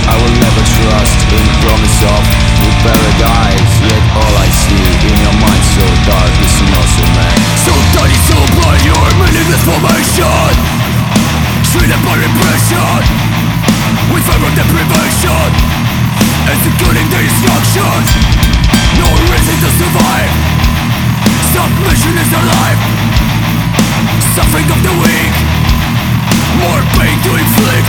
I will never trust in promise of new paradise. Yet all I see in your mind so dark is an awesome man. So tiny, so blind, your meaningless formation, treated by repression, with fear of deprivation, executing the instructions. No reason to survive. Submission is the life. Suffering of the weak, more pain to inflict.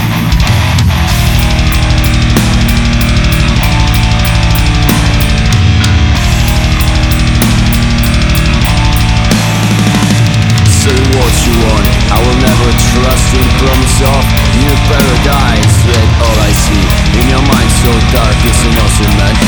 Say what you want, I will never trust in promise of new paradise. Yet all I see in your mind so dark is an awesome man.